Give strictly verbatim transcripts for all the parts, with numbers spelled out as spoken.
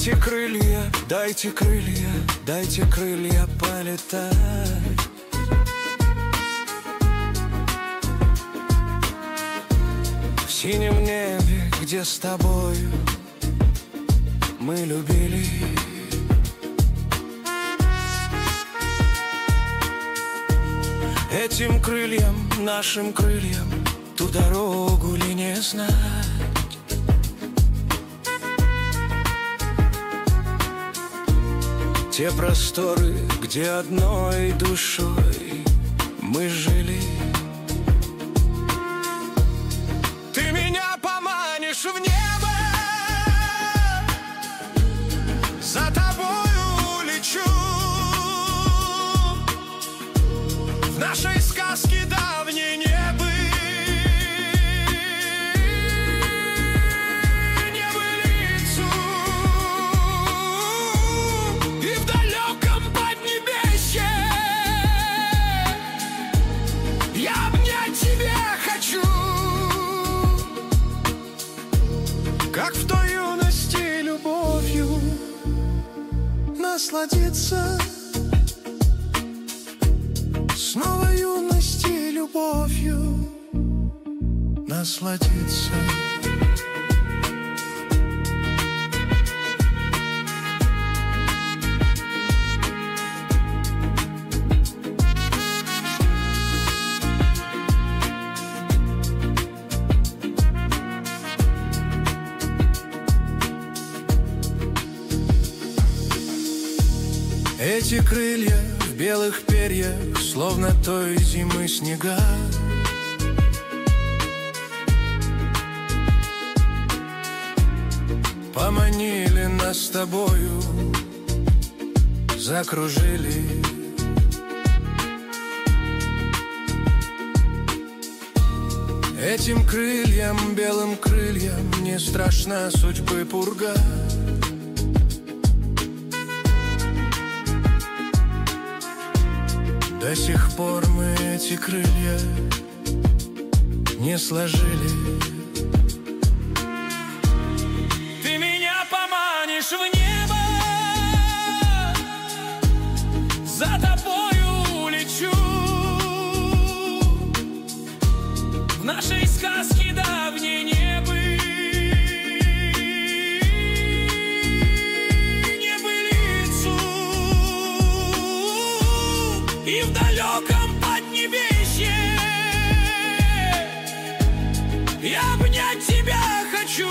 Дайте крылья, дайте крылья, дайте крылья полетать. В синем небе, где с тобою мы любили. Этим крыльям, нашим крыльям, ту дорогу ли не знать? Те просторы, где одной душой мы жили. Ты меня поманишь в небо, за тобою лечу. В нашей сказке давней не быть. Как в той юности любовью насладиться, снова юности любовью насладиться. Эти крылья в белых перьях, словно той зимы снега. Поманили нас с тобою, закружили. Этим крыльям, белым крыльям, не страшна судьбы пурга. До сих пор мы эти крылья не сложили. Ты меня поманишь в небо, за тобою лечу. В нашей сказке давней не быть. И в далеком поднебесье я обнять тебя хочу.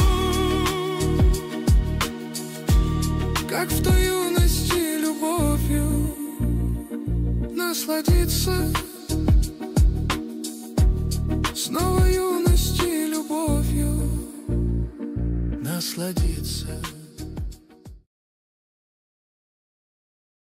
Как в той юности любовью насладиться.